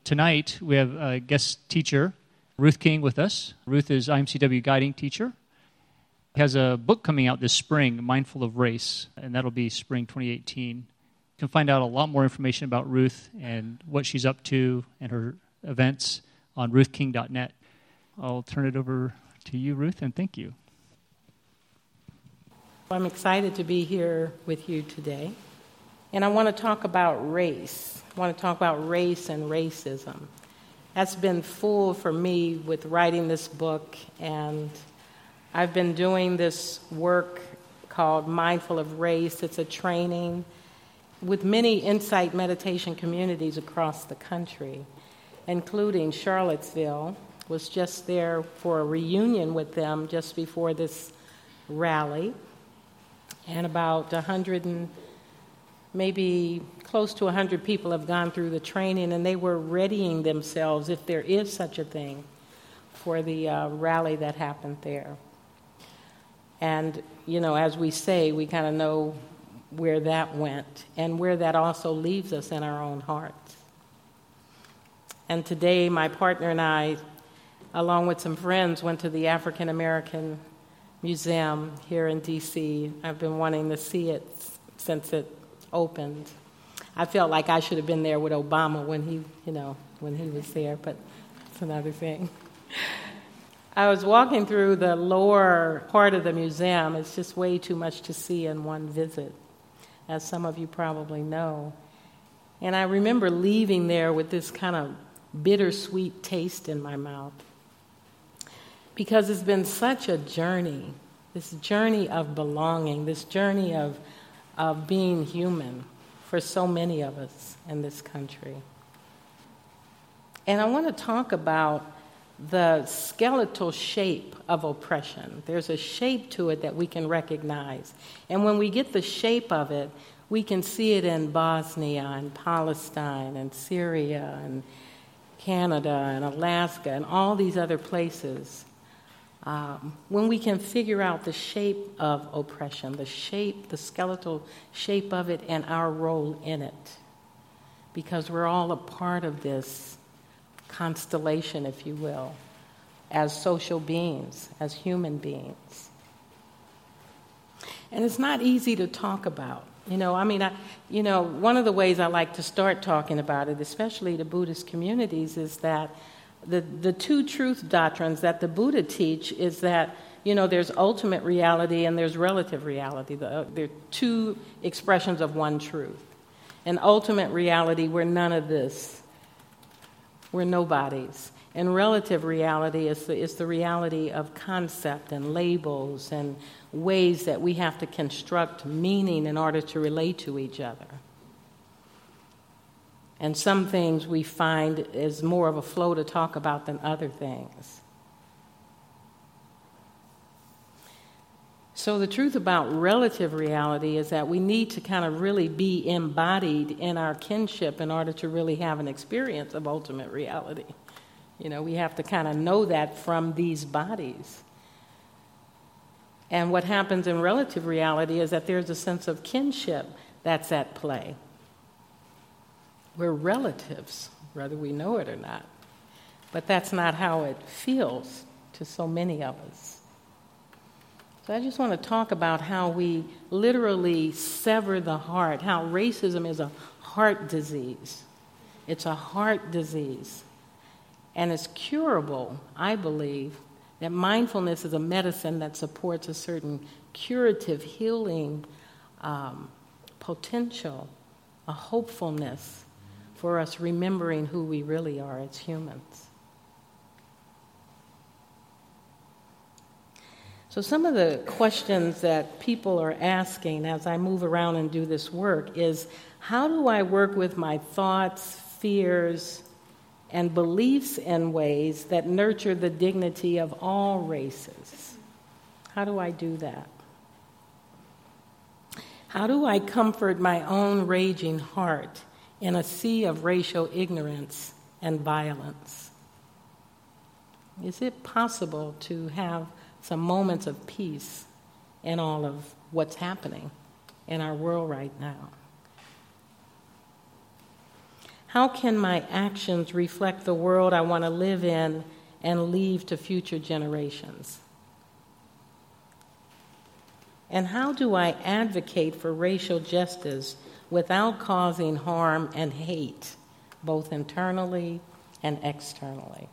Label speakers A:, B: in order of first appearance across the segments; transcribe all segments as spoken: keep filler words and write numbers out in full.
A: tonight we have a guest teacher, Ruth King, with us. Ruth is I M C W guiding teacher. He has a book coming out this spring, Mindful of Race, and that'll be spring twenty eighteen. You can find out a lot more information about Ruth and what she's up to and her events on ruth king dot net. I'll turn it over to you, Ruth, and thank you.
B: I'm excited to be here with you today, and I want to talk about race. I want to talk about race and racism. That's been full for me with writing this book, and I've been doing this work called Mindful of Race. It's a training with many insight meditation communities across the country, including Charlottesville. Was just there for a reunion with them just before this rally. And about one hundred and maybe close to one hundred people have gone through the training, and they were readying themselves, if there is such a thing, for the uh, rally that happened there. And, you know, as we say, we kind of know where that went and where that also leaves us in our own hearts. And today, my partner and I, along with some friends, went to the African American Museum here in D C I've been wanting to see it since it opened. I felt like I should have been there with Obama when he, you know, when he was there, but it's another thing. I was walking through the lower part of the museum. It's just way too much to see in one visit, as some of you probably know. And I remember leaving there with this kind of bittersweet taste in my mouth, because it's been such a journey, this journey of belonging, this journey of, of being human for so many of us in this country. And I want to talk about the skeletal shape of oppression. There's a shape to it that we can recognize. And when we get the shape of it, we can see it in Bosnia and Palestine and Syria and Canada and Alaska and all these other places. Um, when we can figure out the shape of oppression, the shape, the skeletal shape of it, and our role in it, because we're all a part of this constellation, if you will, as social beings, as human beings. And it's not easy to talk about. You know, I mean, I, you know, one of the ways I like to start talking about it, especially to Buddhist communities, is that The, the two truth doctrines that the Buddha teach is that, you know, there's ultimate reality and there's relative reality. The, uh, they're two expressions of one truth. In ultimate reality, we're none of this. We're nobodies. And relative reality is the, is the reality of concept and labels and ways that we have to construct meaning in order to relate to each other. And some things we find is more of a flow to talk about than other things. So the truth about relative reality is that we need to kind of really be embodied in our kinship in order to really have an experience of ultimate reality. You know, we have to kind of know that from these bodies. And what happens in relative reality is that there's a sense of kinship that's at play. We're relatives, whether we know it or not. But that's not how it feels to so many of us. So I just want to talk about how we literally sever the heart, how racism is a heart disease. It's a heart disease. And it's curable, I believe, that mindfulness is a medicine that supports a certain curative, healing um, potential, a hopefulness for us remembering who we really are as humans. So some of the questions that people are asking as I move around and do this work is, how do I work with my thoughts, fears, and beliefs in ways that nurture the dignity of all races? How do I do that? How do I comfort my own raging heart in a sea of racial ignorance and violence? Is it possible to have some moments of peace in all of what's happening in our world right now? How can my actions reflect the world I want to live in and leave to future generations? And how do I advocate for racial justice without causing harm and hate, both internally and externally?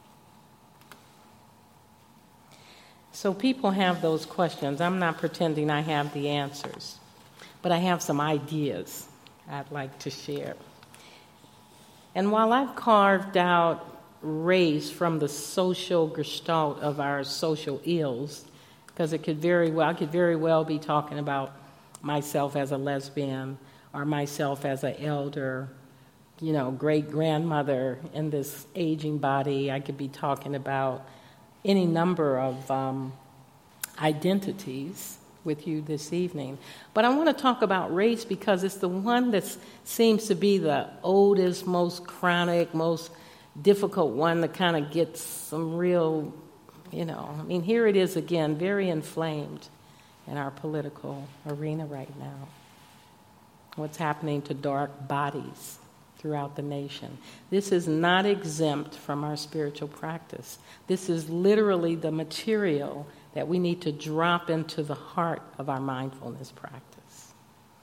B: So people have those questions. I'm not pretending I have the answers, but I have some ideas I'd like to share. And while I've carved out race from the social gestalt of our social ills, because it could very well, I could very well be talking about myself as a lesbian or myself as an elder, you know, great-grandmother in this aging body. I could be talking about any number of um, identities with you this evening. But I want to talk about race because it's the one that seems to be the oldest, most chronic, most difficult one that kind of gets some real, you know, I mean, here it is again, very inflamed in our political arena right now. What's happening to dark bodies throughout the nation. This is not exempt from our spiritual practice. This is literally the material that we need to drop into the heart of our mindfulness practice.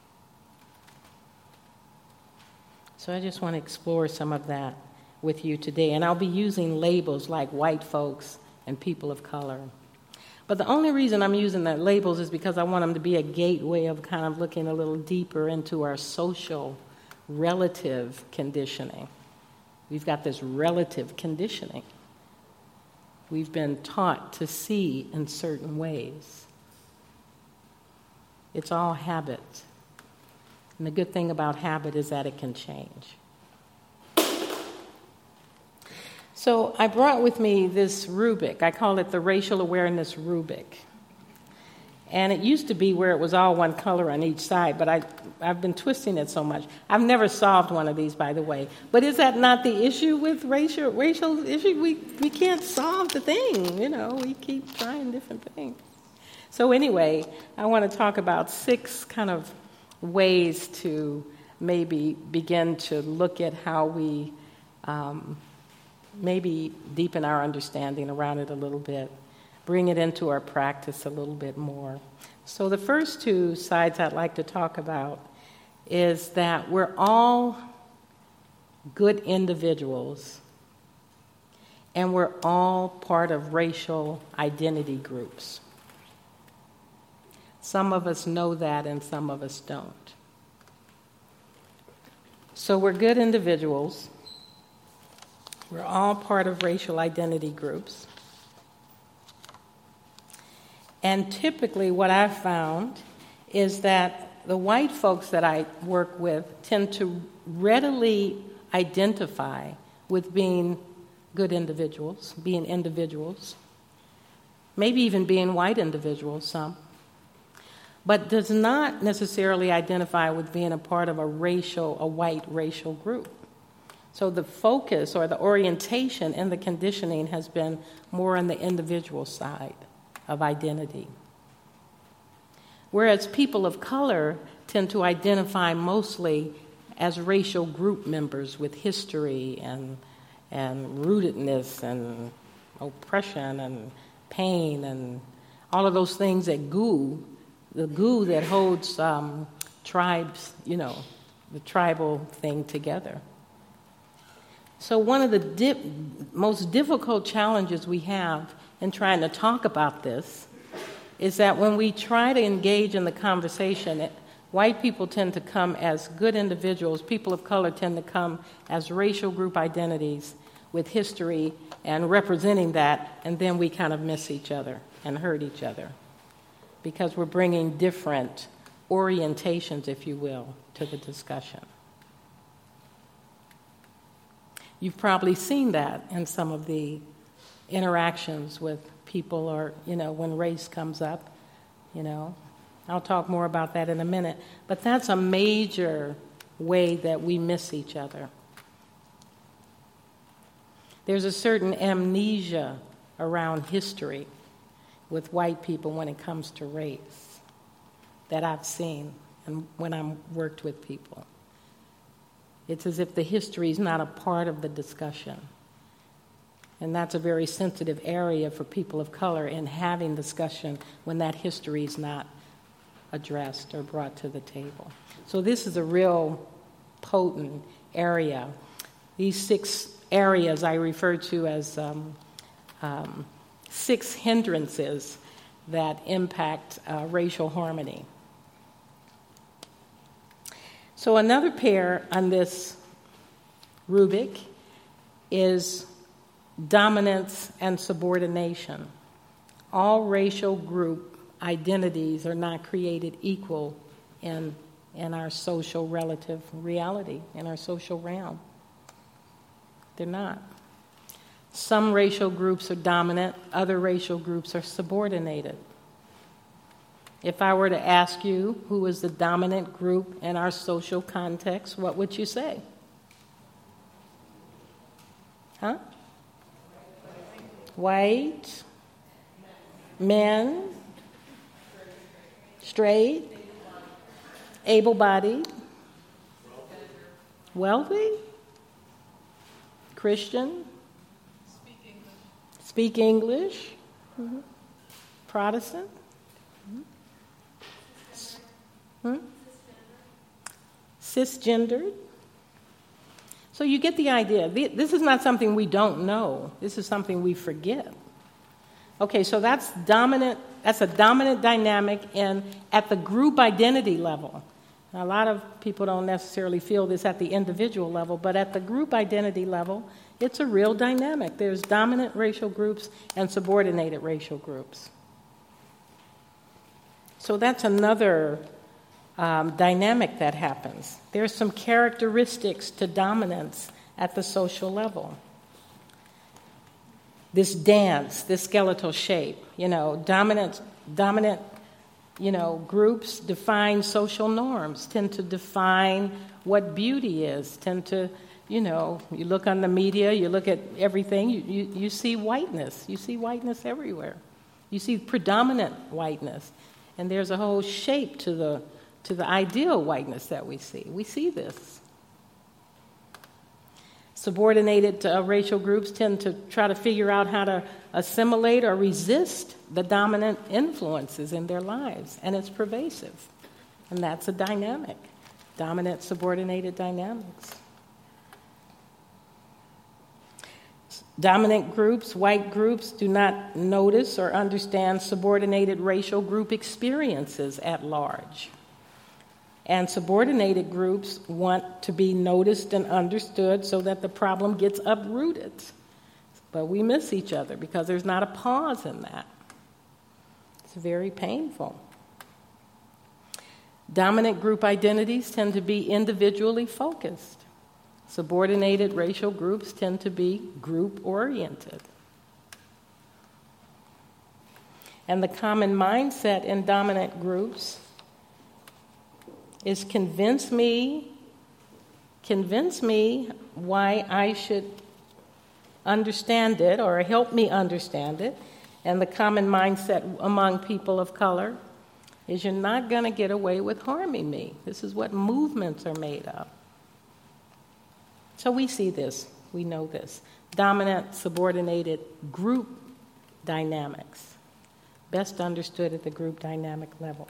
B: So I just want to explore some of that with you today. And I'll be using labels like white folks and people of color. But the only reason I'm using that labels is because I want them to be a gateway of kind of looking a little deeper into our social relative conditioning. We've got this relative conditioning. We've been taught to see in certain ways. It's all habit. And the good thing about habit is that it can change. So I brought with me this rubric. I call it the Racial Awareness Rubric. And it used to be where it was all one color on each side, but I, I've been twisting it so much. I've never solved one of these, by the way. But is that not the issue with racial racial issue? We, we can't solve the thing, you know. We keep trying different things. So anyway, I want to talk about six kind of ways to maybe begin to look at how we um, maybe deepen our understanding around it a little bit. Bring it into our practice a little bit more. So the first two sides I'd like to talk about is that we're all good individuals and we're all part of racial identity groups. Some of us know that and some of us don't. So we're good individuals. We're all part of racial identity groups. And typically what I've found is that the white folks that I work with tend to readily identify with being good individuals, being individuals, maybe even being white individuals, some, but does not necessarily identify with being a part of a racial, a white racial group. So the focus or the orientation in the conditioning has been more on the individual side of identity. Whereas people of color tend to identify mostly as racial group members with history and and rootedness and oppression and pain and all of those things that goo, the goo that holds um, tribes, you know, the tribal thing together. So one of the dip, most difficult challenges we have in trying to talk about this is that when we try to engage in the conversation, it, white people tend to come as good individuals, people of color tend to come as racial group identities with history and representing that, and then we kind of miss each other and hurt each other because we're bringing different orientations, if you will, to the discussion. You've probably seen that in some of the interactions with people or, you know, when race comes up, you know. I'll talk more about that in a minute. But that's a major way that we miss each other. There's a certain amnesia around history with white people when it comes to race that I've seen and when I've worked with people. It's as if the history is not a part of the discussion. And that's a very sensitive area for people of color in having discussion when that history is not addressed or brought to the table. So this is a real potent area. These six areas I refer to as um, um, six hindrances that impact uh, racial harmony. So another pair on this rubric is dominance and subordination. All racial group identities are not created equal in, in our social relative reality, in our social realm. They're not. Some racial groups are dominant, other racial groups are subordinated. If I were to ask you who is the dominant group in our social context, what would you say? Huh? White, men, straight, able-bodied, wealthy, Christian, speak English, mm-hmm. Protestant, mm-hmm. hmm? cisgendered. So you get the idea. This is not something we don't know. This is something we forget. Okay, so that's dominant. That's a dominant dynamic in at the group identity level. Now, a lot of people don't necessarily feel this at the individual level, but at the group identity level, it's a real dynamic. There's dominant racial groups and subordinated racial groups. So that's another um, dynamic that happens. There's some characteristics to dominance at the social level. This dance, this skeletal shape, you know, dominant, dominant, you know, groups define social norms, tend to define what beauty is, tend to, you know, you look on the media, you look at everything, you, you, you see whiteness. You see whiteness everywhere. You see predominant whiteness. And there's a whole shape to the to the ideal whiteness that we see. We see this. Subordinated uh, racial groups tend to try to figure out how to assimilate or resist the dominant influences in their lives, and it's pervasive. And that's a dynamic, dominant, subordinated dynamics. Dominant groups, white groups, do not notice or understand subordinated racial group experiences at large. And subordinated groups want to be noticed and understood so that the problem gets uprooted. But we miss each other because there's not a pause in that. It's very painful. Dominant group identities tend to be individually focused. Subordinated racial groups tend to be group-oriented. And the common mindset in dominant groups is convince me, convince me why I should understand it or help me understand it. And the common mindset among people of color is you're not going to get away with harming me. This is what movements are made of. So we see this, we know this. Dominant, subordinated group dynamics, best understood at the group dynamic level.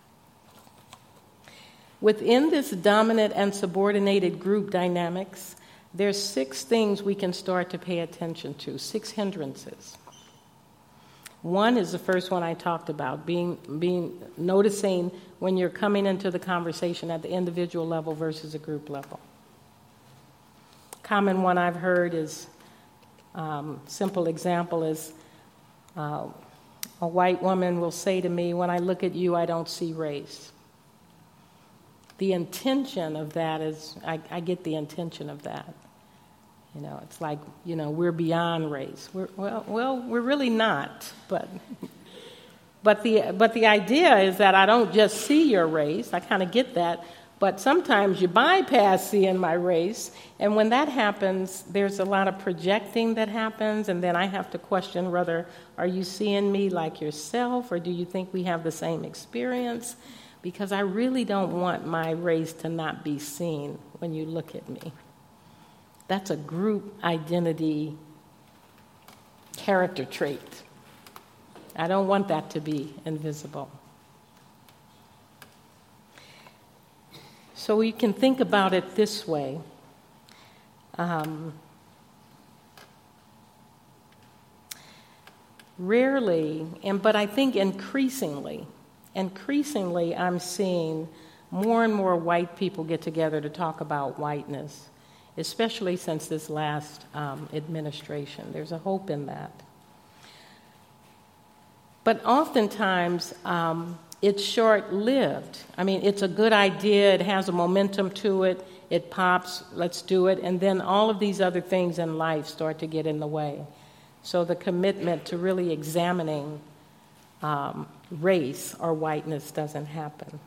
B: Within this dominant and subordinated group dynamics, there's six things we can start to pay attention to, six hindrances. One is the first one I talked about, being, being noticing when you're coming into the conversation at the individual level versus a group level. Common one I've heard is, um, simple example is, uh, a white woman will say to me, when I look at you, I don't see race. The intention of that is, I, I get the intention of that. You know, it's like, you know, we're beyond race. We're, well, well, we're really not, but but the but the idea is that I don't just see your race. I kind of get that, but sometimes you bypass seeing my race, and when that happens, there's a lot of projecting that happens, and then I have to question whether, are you seeing me like yourself, or do you think we have the same experience? because I really don't want my race to not be seen when you look at me. That's a group identity character trait. I don't want that to be invisible. So we can think about it this way. Um, rarely, and but I think increasingly, increasingly I'm seeing more and more white people get together to talk about whiteness, especially since this last um, administration. There's a hope in that. But oftentimes, um, it's short-lived. I mean, it's a good idea, it has a momentum to it, it pops, let's do it, and then all of these other things in life start to get in the way. So the commitment to really examining um, race or whiteness doesn't happen.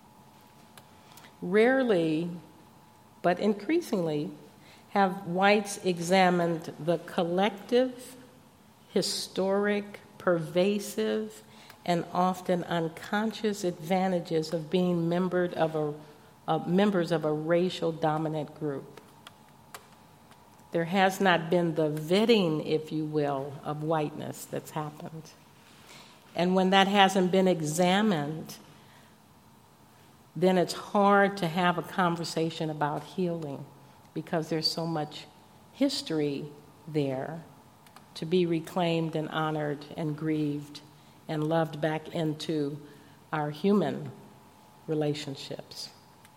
B: Rarely, but increasingly, have whites examined the collective, historic, pervasive, and often unconscious advantages of being membered of a, uh, members of a racial dominant group. There has not been the vetting, if you will, of whiteness that's happened. And when that hasn't been examined, then it's hard to have a conversation about healing because there's so much history there to be reclaimed and honored and grieved and loved back into our human relationships.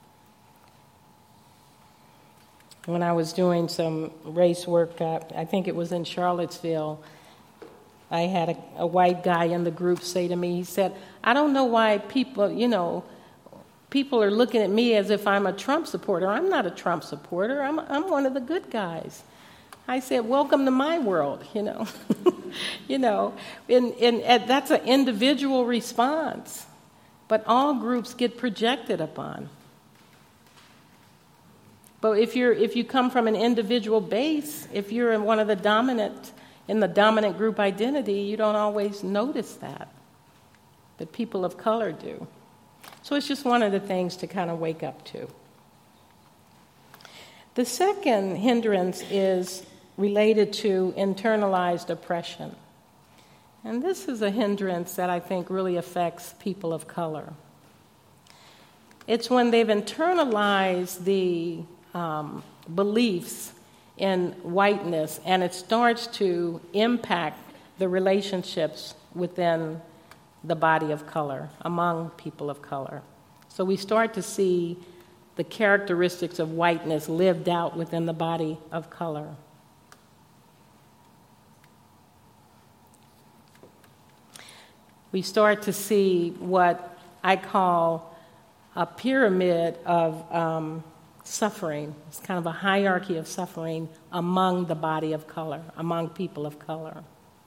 B: When I was doing some race work, uh, I think it was in Charlottesville, I had a, a white guy in the group say to me, he said, I don't know why people, you know, people are looking at me as if I'm a Trump supporter. I'm not a Trump supporter. I'm, I'm one of the good guys. I said, welcome to my world, you know. you know, and, and, and that's an individual response. But all groups get projected upon. But if you're if you come from an individual base, if you're in one of the dominant, in the dominant group identity, you don't always notice that. But people of color do. So it's just one of the things to kind of wake up to. The second hindrance is related to internalized oppression. And this is a hindrance that I think really affects people of color. It's when they've internalized the um, beliefs in whiteness and it starts to impact the relationships within the body of color, among people of color. So we start to see the characteristics of whiteness lived out within the body of color. We start to see what I call a pyramid of um, suffering. It's kind of a hierarchy of suffering among the body of color, among people of color.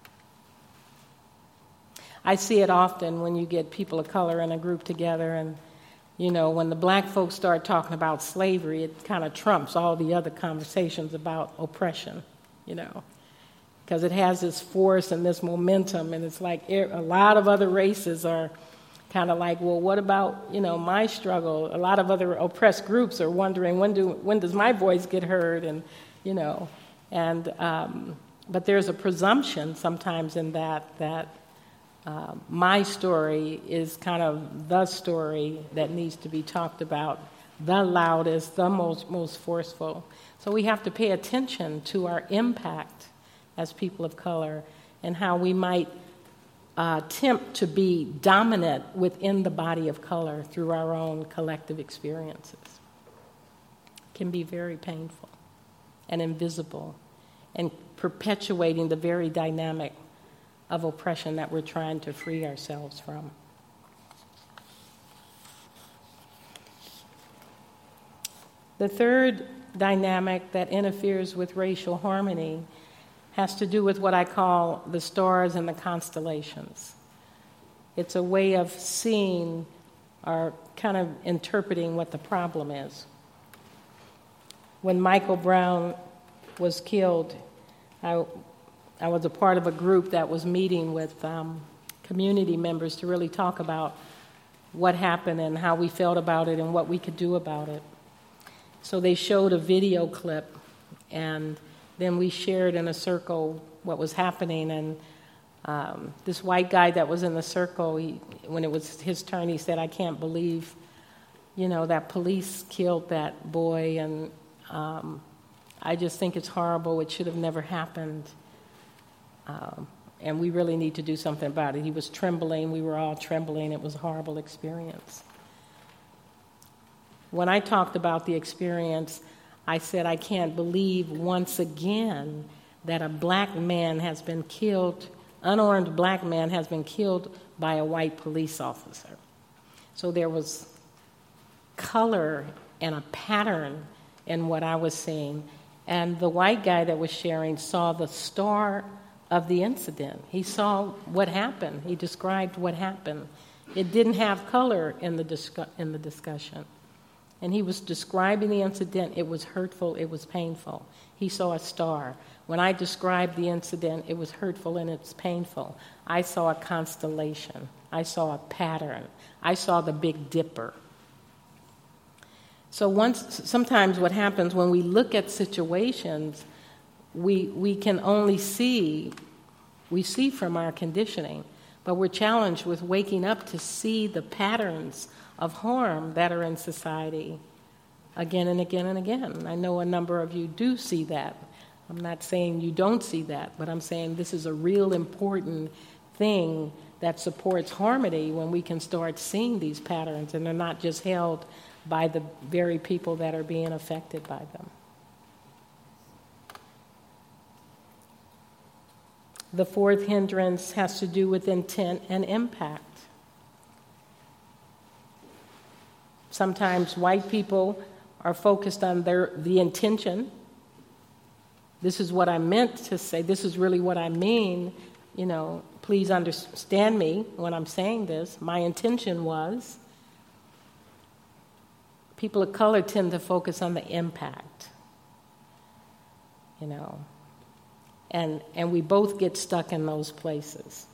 B: I see it often when you get people of color in a group together and, you know, when the black folks start talking about slavery, it kind of trumps all the other conversations about oppression, you know. Because it has this force and this momentum, and it's like a lot of other races are kind of like, well, what about, you know, my struggle? A lot of other oppressed groups are wondering, when do when does my voice get heard? And, you know, and um, but there's a presumption sometimes in that that uh, my story is kind of the story that needs to be talked about, the loudest, the most most forceful. So we have to pay attention to our impact as people of color, and how we might uh, attempt to be dominant within the body of color through our own collective experiences. It can be very painful and invisible and perpetuating the very dynamic of oppression that we're trying to free ourselves from. The third dynamic that interferes with racial harmony has to do with what I call the stars and the constellations. It's a way of seeing or kind of interpreting what the problem is. When Michael Brown was killed, I, I was a part of a group that was meeting with um, community members to really talk about what happened and how we felt about it and what we could do about it. So they showed a video clip, and then we shared in a circle what was happening. And um, this white guy that was in the circle, he, when it was his turn, he said, "I can't believe, you know, that police killed that boy, and um, I just think it's horrible. It should have never happened. Um, and we really need to do something about it." He was trembling. We were all trembling. It was a horrible experience. When I talked about the experience, I said, "I can't believe once again that a black man has been killed, unarmed black man has been killed by a white police officer." So there was color and a pattern in what I was seeing. And the white guy that was sharing saw the star of the incident. He saw what happened. He described what happened. It didn't have color in the discu- in the discussion. And he was describing the incident. It was hurtful. It was painful. He saw a star. When I described the incident, it was hurtful and it's painful. I saw a constellation. I saw a pattern. I saw the Big Dipper. So once, sometimes what happens when we look at situations, we we can only see, we see from our conditioning, but we're challenged with waking up to see the patterns of harm that are in society again and again and again. I know a number of you do see that. I'm not saying you don't see that, but I'm saying this is a real important thing that supports harmony when we can start seeing these patterns and they're not just held by the very people that are being affected by them. The fourth hindrance has to do with intent and impact. Sometimes white people are focused on their the intention. This is what I meant to say. This is really what I mean. You know, please understand me when I'm saying this. My intention was. People of color tend to focus on the impact. You know, and and we both get stuck in those places.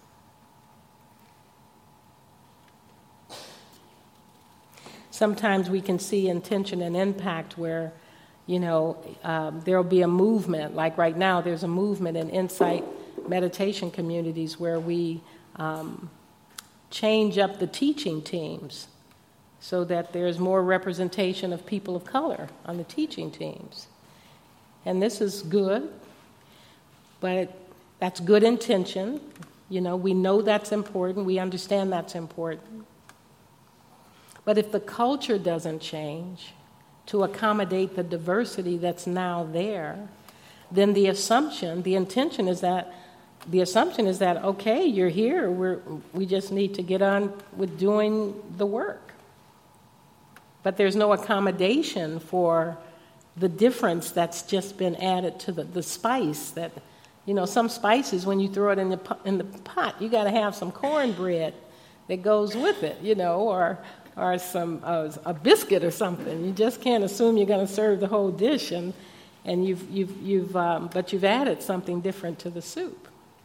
B: Sometimes we can see intention and impact where, you know, um, there'll be a movement. Like right now, there's a movement in insight meditation communities where we um, change up the teaching teams so that there's more representation of people of color on the teaching teams. And this is good, but that's good intention. You know, we know that's important. We understand that's important. But if the culture doesn't change to accommodate the diversity that's now there, then the assumption, the intention is that, the assumption is that, okay, you're here, we're, we just need to get on with doing the work. But there's no accommodation for the difference that's just been added to the, the spice that, you know, some spices, when you throw it in the, in the pot, you got to have some cornbread that goes with it, you know, or or some uh, a biscuit or something. You just can't assume you're going to serve the whole dish, and and you've you've you've um, but you've added something different to the soup.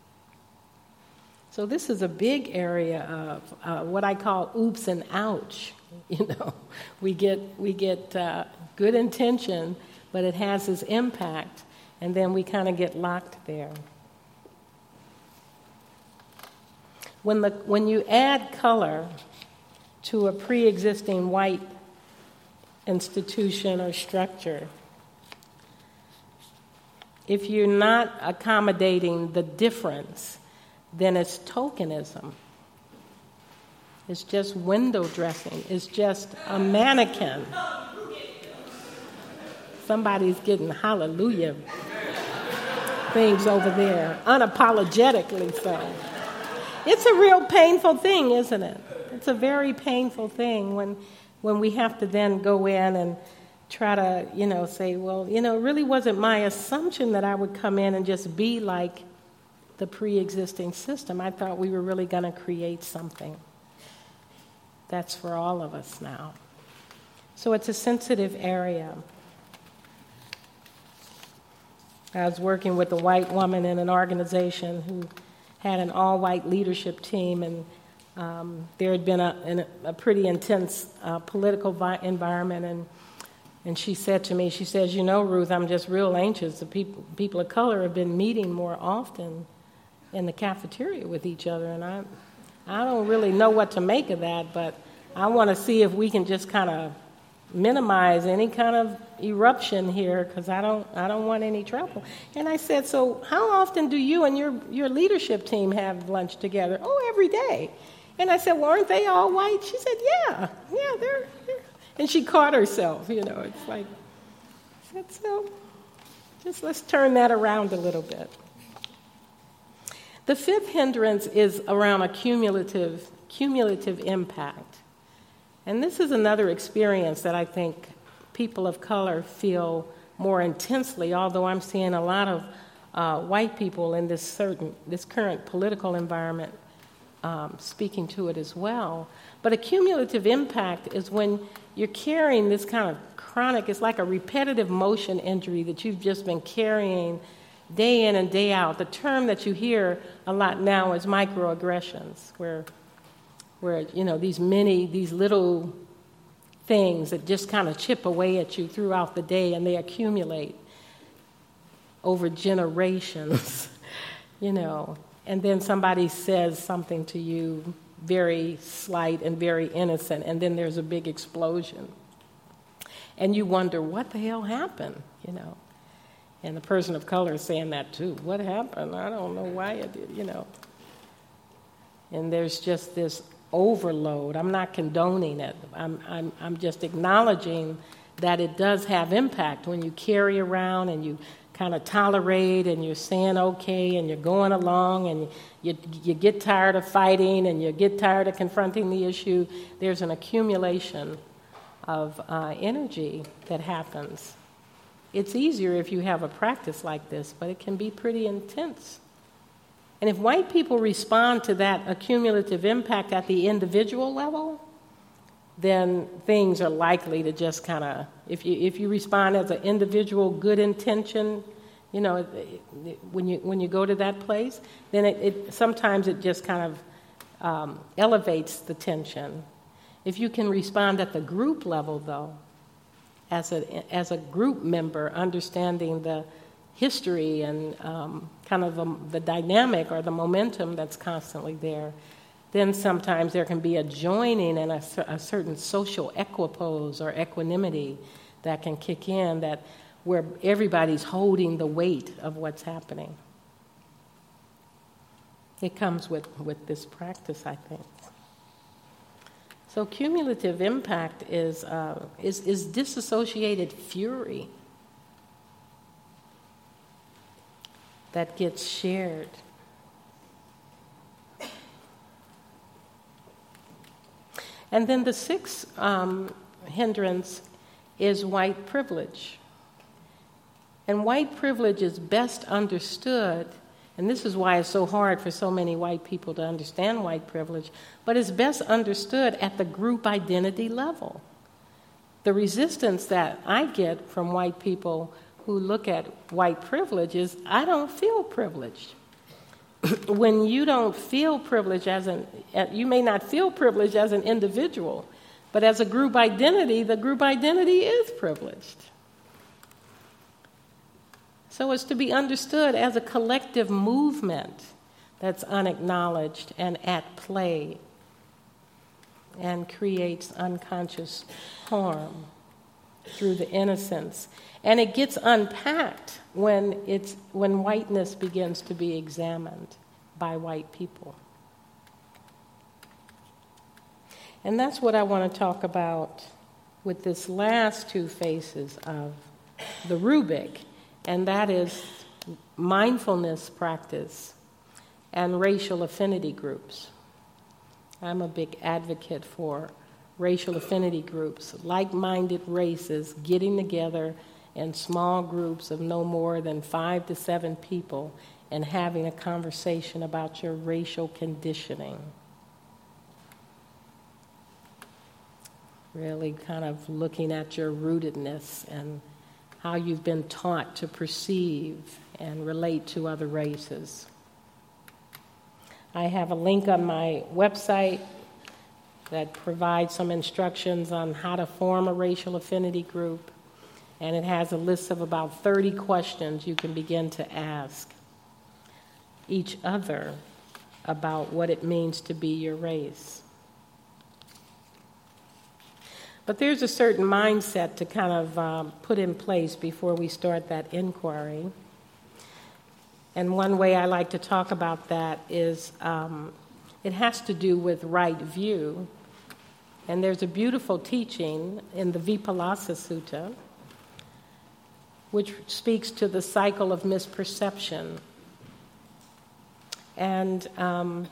B: So this is a big area of uh, what I call oops and ouch. You know, we get we get uh, good intention, but it has this impact, and then we kind of get locked there. When the when you add color to a pre-existing white institution or structure, if you're not accommodating the difference, then it's tokenism. It's just window dressing. It's just a mannequin. Somebody's getting hallelujah things over there, unapologetically so. It's a real painful thing, isn't it? It's a very painful thing when when we have to then go in and try to, you know, say, well, you know, it really wasn't my assumption that I would come in and just be like the pre-existing system. I thought we were really going to create something that's for all of us now. So it's a sensitive area. I was working with a white woman in an organization who had an all-white leadership team, and Um, there had been a, an, a pretty intense uh, political vi- environment, and and she said to me, she says, you know, Ruth, I'm just real anxious. The people, people of color have been meeting more often in the cafeteria with each other, and I, I don't really know what to make of that, but I want to see if we can just kind of minimize any kind of eruption here, because I don't, I don't want any trouble. And I said, so how often do you and your, your leadership team have lunch together? Oh, every day. And I said, well, aren't they all white? She said, yeah, yeah, they're, they're. And she caught herself, you know. It's like, I said, so just let's turn that around a little bit. The fifth hindrance is around a cumulative, cumulative impact. And this is another experience that I think people of color feel more intensely, although I'm seeing a lot of uh, white people in this certain, this current political environment Um, speaking to it as well. But a cumulative impact is when you're carrying this kind of chronic, it's like a repetitive motion injury that you've just been carrying day in and day out. The term that you hear a lot now is microaggressions, where, where you know, these many, these little things that just kind of chip away at you throughout the day, and they accumulate over generations, you know. And then somebody says something to you very slight and very innocent, and then there's a big explosion. And you wonder, what the hell happened, you know? And the person of color is saying that too. What happened? I don't know why it did, you know. And there's just this overload. I'm not condoning it. I'm, I'm, I'm just acknowledging that it does have impact when you carry around and you kind of tolerate, and you're saying okay, and you're going along, and you, you get tired of fighting, and you get tired of confronting the issue. There's an accumulation of uh, energy that happens. It's easier if you have a practice like this, but it can be pretty intense. And if white people respond to that accumulative impact at the individual level, then things are likely to just kind of, if you if you respond as an individual good intention, you know, it, it, when you when you go to that place, then it, it sometimes it just kind of um, elevates the tension. If you can respond at the group level, though, as a as a group member, understanding the history and um, kind of the, the dynamic or the momentum that's constantly there, then sometimes there can be a joining and a, a certain social equipoise or equanimity that can kick in, that where everybody's holding the weight of what's happening. It comes with, with this practice, I think. So cumulative impact is, uh, is, is disassociated fury that gets shared. And then the sixth um, hindrance is white privilege. And white privilege is best understood, and this is why it's so hard for so many white people to understand white privilege, but it's best understood at the group identity level. The resistance that I get from white people who look at white privilege is, I don't feel privileged. When you don't feel privilege as an, you may not feel privilege as an individual, but as a group identity, the group identity is privileged. So it's to be understood as a collective movement that's unacknowledged and at play and creates unconscious harm through the innocence. And it gets unpacked when it's when whiteness begins to be examined by white people. And that's what I want to talk about with this last two phases of the rubric, and that is mindfulness practice and racial affinity groups. I'm a big advocate for racial affinity groups, like-minded races getting together in small groups of no more than five to seven people and having a conversation about your racial conditioning. Really kind of looking at your rootedness and how you've been taught to perceive and relate to other races. I have a link on my website that provides some instructions on how to form a racial affinity group, and it has a list of about thirty questions you can begin to ask each other about what it means to be your race. But there's a certain mindset to kind of um, put in place before we start that inquiry. And one way I like to talk about that is um, it has to do with right view. And there's a beautiful teaching in the Vipallasa Sutta, which speaks to the cycle of misperception. And um,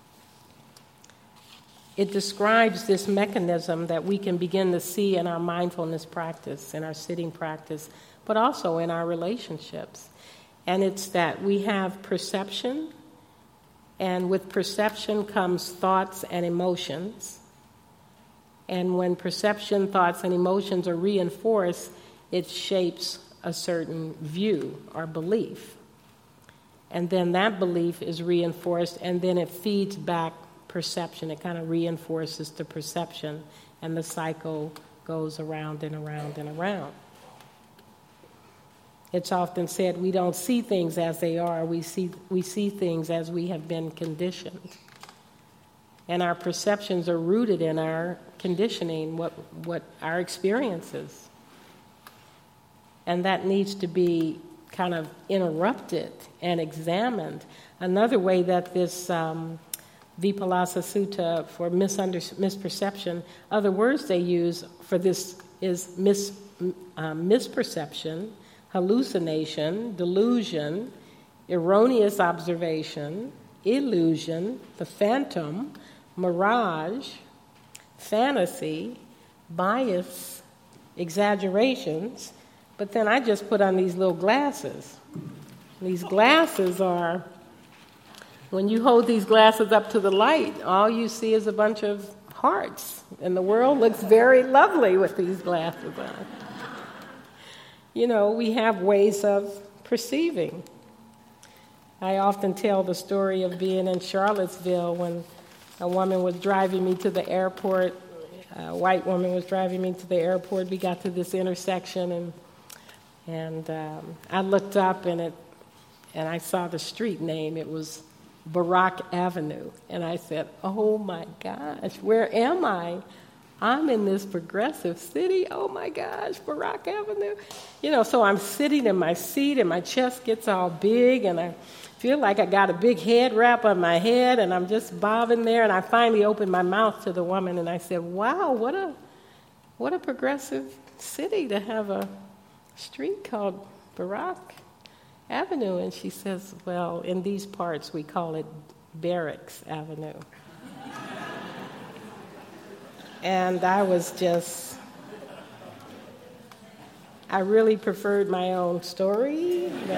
B: it describes this mechanism that we can begin to see in our mindfulness practice, in our sitting practice, but also in our relationships. And it's that we have perception, and with perception comes thoughts and emotions. And when perception, thoughts, and emotions are reinforced, it shapes a certain view or belief. And then that belief is reinforced, and then it feeds back perception. It kind of reinforces the perception, and the cycle goes around and around and around. It's often said we don't see things as they are, we see, we see things as we have been conditioned. And our perceptions are rooted in our conditioning, what, what our experiences. And that needs to be kind of interrupted and examined. Another way that this um, Vipallasa Sutta for misunder- misperception, other words they use for this is mis, uh, misperception, hallucination, delusion, erroneous observation, illusion, the phantom, mirage, fantasy, bias, exaggerations. But then I just put on these little glasses. These glasses are, when you hold these glasses up to the light, all you see is a bunch of hearts. And the world looks very lovely with these glasses on. You know, we have ways of perceiving. I often tell the story of being in Charlottesville when a woman was driving me to the airport. A white woman was driving me to the airport. We got to this intersection, and and um, I looked up, and it and I saw the street name. It was Barak Avenue, and I said, "Oh my gosh, where am I? I'm in this progressive city. Oh my gosh, Barak Avenue." You know, so I'm sitting in my seat, and my chest gets all big, and I feel like I got a big head wrap on my head, and I'm just bobbing there. And I finally opened my mouth to the woman, and I said, "Wow, what a what a progressive city to have a street called Barak Avenue." And she says, "Well, in these parts we call it Barracks Avenue." And I was just, I really preferred my own story. But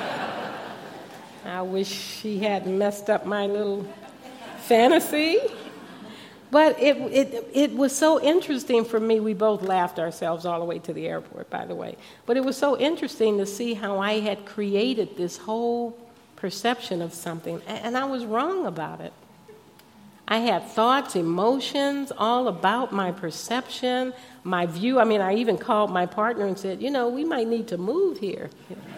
B: I wish she hadn't messed up my little fantasy. But it, it it was so interesting for me. We both laughed ourselves all the way to the airport, by the way. But it was so interesting to see how I had created this whole perception of something, and I was wrong about it. I had thoughts, emotions, all about my perception, my view. I mean, I even called my partner and said, you know, we might need to move here.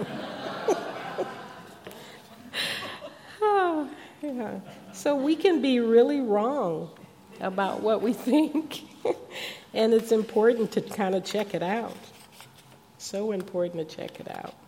B: Oh, yeah. So we can be really wrong about what we think, and it's important to kind of check it out. So important to check it out.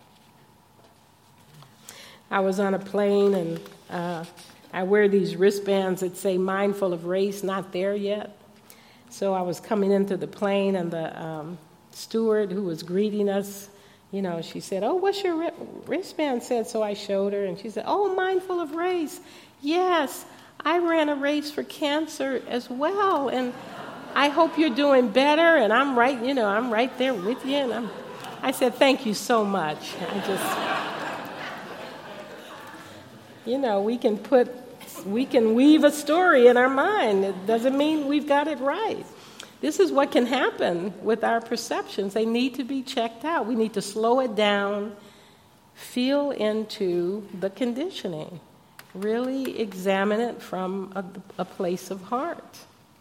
B: I was on a plane, and uh, I wear these wristbands that say mindful of race, not there yet. So I was coming into the plane, and the um, steward who was greeting us, you know, she said, "Oh, what's your wristband said?" So I showed her, and she said, "Oh, mindful of race. Yes, I ran a race for cancer as well, and I hope you're doing better." And I'm right, you know, I'm right there with you. And I'm, I said, "Thank you so much." I just, you know, we can put, we can weave a story in our mind. It doesn't mean we've got it right. This is what can happen with our perceptions. They need to be checked out. We need to slow it down, feel into the conditioning. Really examine it from a, a place of heart.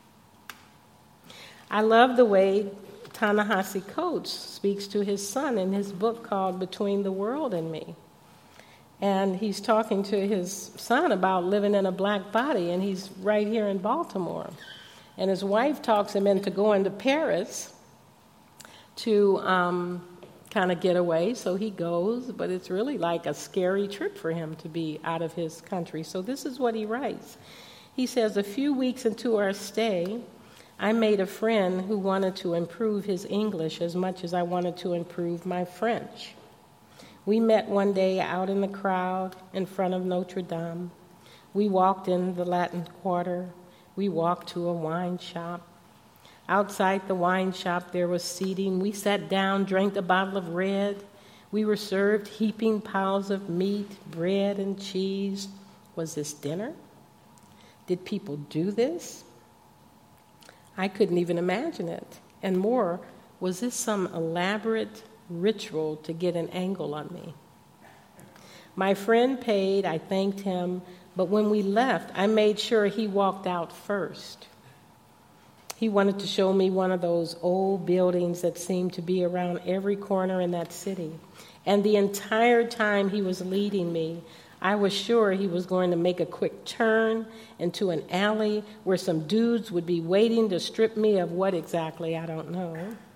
B: I love the way Ta-Nehisi Coates speaks to his son in his book called Between the World and Me. And he's talking to his son about living in a black body, and he's right here in Baltimore. And his wife talks him into going to Paris to um, kind of get away, so he goes, but it's really like a scary trip for him to be out of his country. So this is what he writes. He says, a few weeks into our stay, I made a friend who wanted to improve his English as much as I wanted to improve my French. We met one day out in the crowd in front of Notre Dame. We walked in the Latin Quarter. We walked to a wine shop. Outside the wine shop, there was seating. We sat down, drank a bottle of red. We were served heaping piles of meat, bread, and cheese. Was this dinner? Did people do this? I couldn't even imagine it. And more, was this some elaborate ritual to get an angle on me? My friend paid, I thanked him, but when we left, I made sure he walked out first. He wanted to show me one of those old buildings that seemed to be around every corner in that city. And the entire time he was leading me, I was sure he was going to make a quick turn into an alley where some dudes would be waiting to strip me of what exactly, I don't know.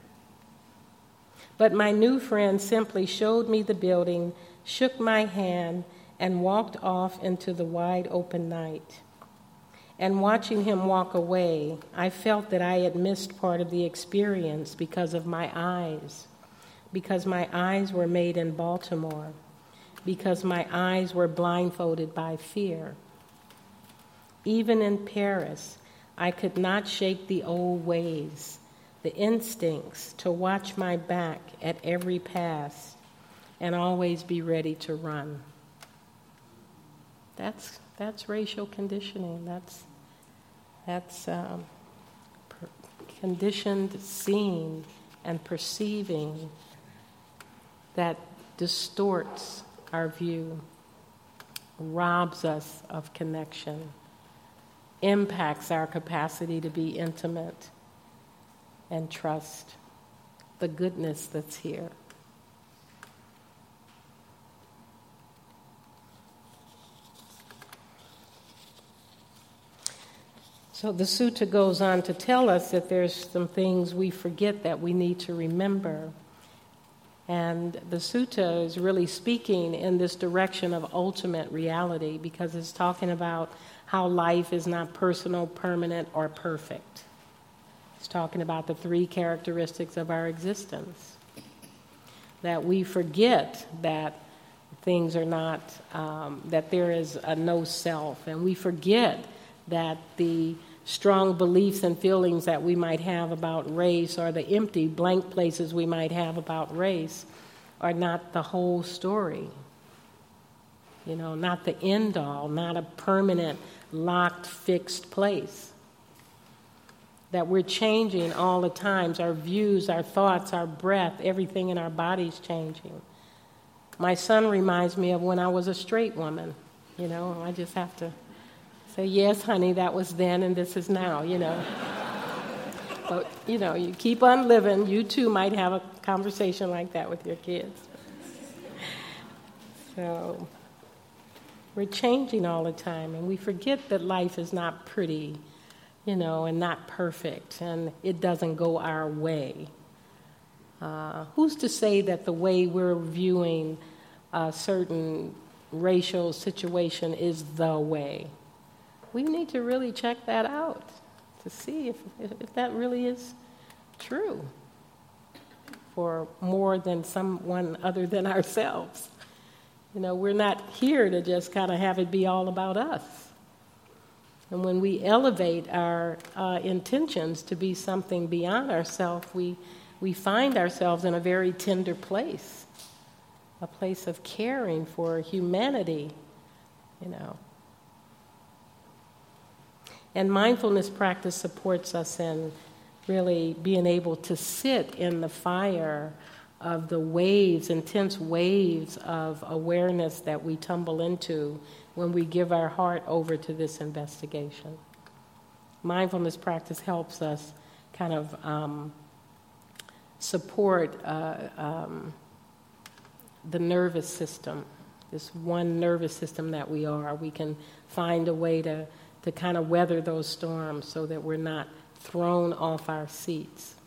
B: But my new friend simply showed me the building, shook my hand, and walked off into the wide open night. And watching him walk away, I felt that I had missed part of the experience because of my eyes, because my eyes were made in Baltimore, because my eyes were blindfolded by fear. Even in Paris, I could not shake the old ways, the instincts to watch my back at every pass and always be ready to run. That's that's racial conditioning. That's that's um, per- conditioned seeing and perceiving that distorts our view, robs us of connection, impacts our capacity to be intimate and trust the goodness that's here. So the sutta goes on to tell us that there's some things we forget that we need to remember. And the sutta is really speaking in this direction of ultimate reality because it's talking about how life is not personal, permanent, or perfect. It's talking about the three characteristics of our existence. That we forget that things are not, um, that there is a no self, and we forget that the strong beliefs and feelings that we might have about race or the empty blank places we might have about race are not the whole story. You know, not the end all, not a permanent, locked, fixed place. That we're changing all the times. Our views, our thoughts, our breath, everything in our body's changing. My son reminds me of when I was a straight woman. You know, I just have to say, yes, honey, that was then and this is now, you know. But, you know, you keep on living. You too might have a conversation like that with your kids. So we're changing all the time, and we forget that life is not pretty, you know, and not perfect, and it doesn't go our way. Uh, who's to say that the way we're viewing a certain racial situation is the way? We need to really check that out to see if, if, if that really is true for more than someone other than ourselves. You know, we're not here to just kind of have it be all about us. And when we elevate our uh, intentions to be something beyond ourselves, we, we find ourselves in a very tender place, a place of caring for humanity, you know. And mindfulness practice supports us in really being able to sit in the fire of the waves, intense waves of awareness that we tumble into when we give our heart over to this investigation. Mindfulness practice helps us kind of um, support uh, um, the nervous system, this one nervous system that we are. We can find a way to, to kind of weather those storms so that we're not thrown off our seats.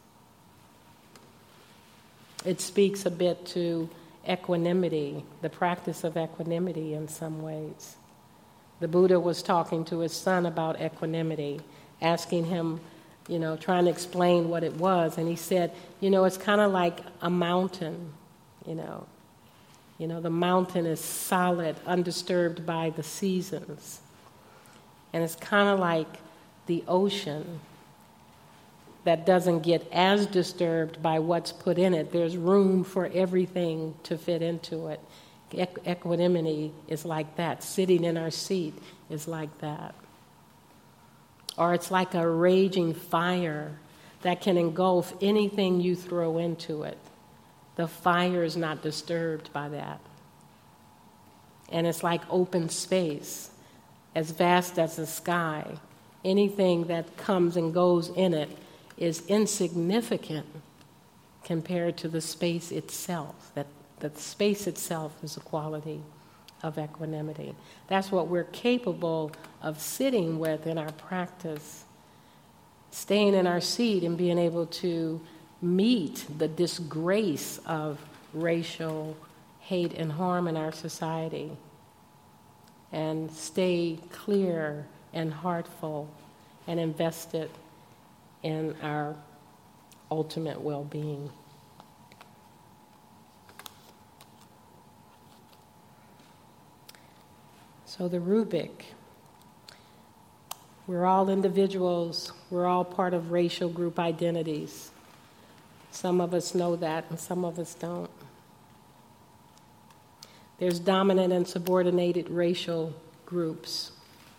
B: It speaks a bit to equanimity, the practice of equanimity in some ways. The Buddha was talking to his son about equanimity, asking him, you know, trying to explain what it was. And he said, you know, it's kind of like a mountain, you know. You know, the mountain is solid, undisturbed by the seasons. And it's kind of like the ocean that doesn't get as disturbed by what's put in it. There's room for everything to fit into it. Equ- equanimity is like that. Sitting in our seat is like that. Or it's like a raging fire that can engulf anything you throw into it. The fire is not disturbed by that. And it's like open space, as vast as the sky. Anything that comes and goes in it is insignificant compared to the space itself. That, that the space itself is a quality of equanimity. That's what we're capable of sitting with in our practice, staying in our seat and being able to meet the disgrace of racial hate and harm in our society and stay clear and heartful and invested in our ultimate well-being. So the rubric, we're all individuals, we're all part of racial group identities. Some of us know that and some of us don't. There's dominant and subordinated racial groups.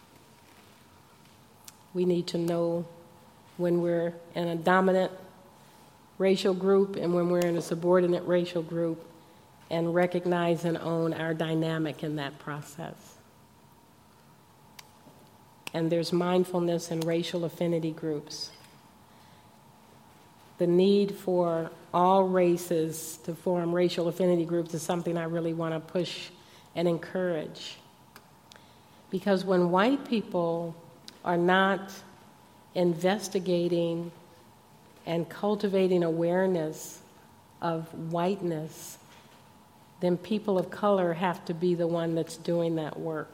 B: We need to know when we're in a dominant racial group and when we're in a subordinate racial group, and recognize and own our dynamic in that process. And there's mindfulness in racial affinity groups. The need for all races to form racial affinity groups is something I really want to push and encourage. Because when white people are not investigating and cultivating awareness of whiteness, then people of color have to be the one that's doing that work.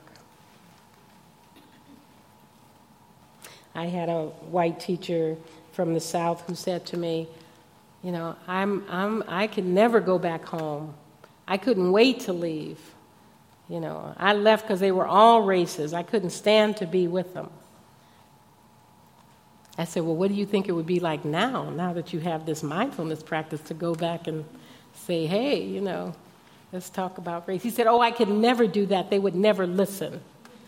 B: I had a white teacher from the South who said to me, you know, I'm, I'm, I could never go back home. I couldn't wait to leave. You know, I left because they were all races. I couldn't stand to be with them. I said, well, what do you think it would be like now, now that you have this mindfulness practice, to go back and say, hey, you know, let's talk about race. He said, oh, I could never do that. They would never listen.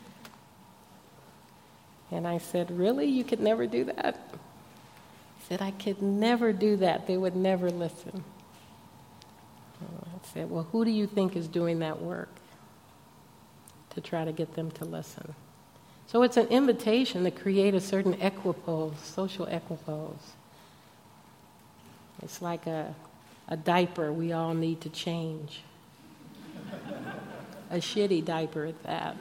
B: And I said, really? You could never do that? He said, I could never do that. They would never listen. I said, well, who do you think is doing that work to try to get them to listen? So it's an invitation to create a certain equipose, social equipose. It's like a, a diaper we all need to change. A shitty diaper at that.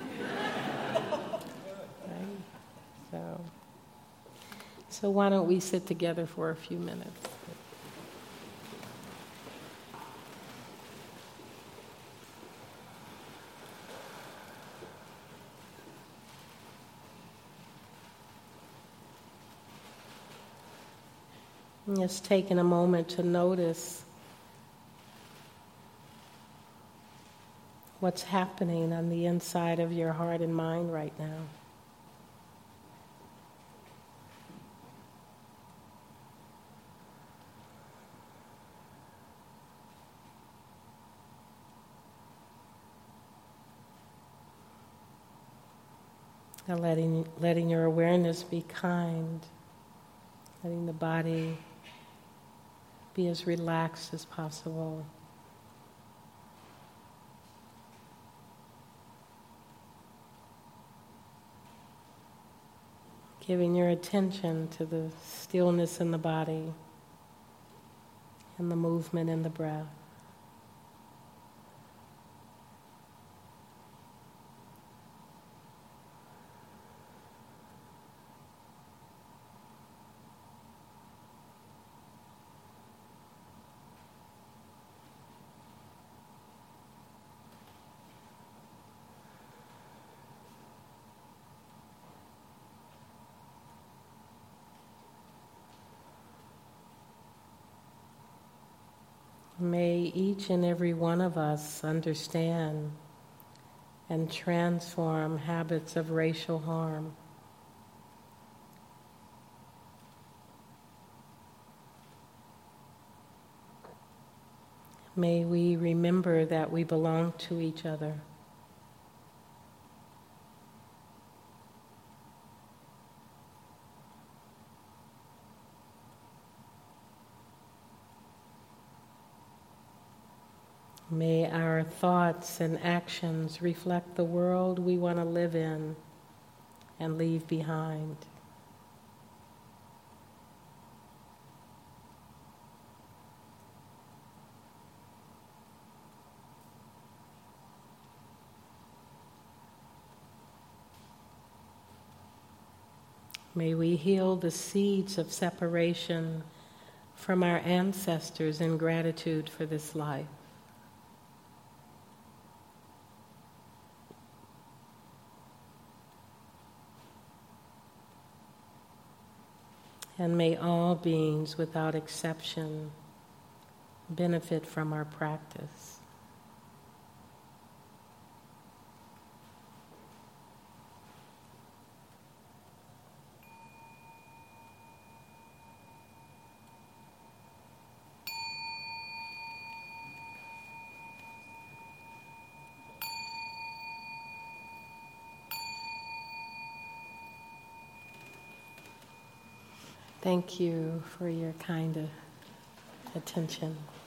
B: Right? So, so why don't we sit together for a few minutes? Just taking a moment to notice what's happening on the inside of your heart and mind right now. And letting, letting your awareness be kind, letting the body Be as relaxed as possible. Giving your attention to the stillness in the body and the movement in the breath. May each and every one of us understand and transform habits of racial harm. May we remember that we belong to each other. May our thoughts and actions reflect the world we want to live in and leave behind. May we heal the seeds of separation from our ancestors in gratitude for this life. And may all beings, without exception, benefit from our practice. Thank you for your kind attention.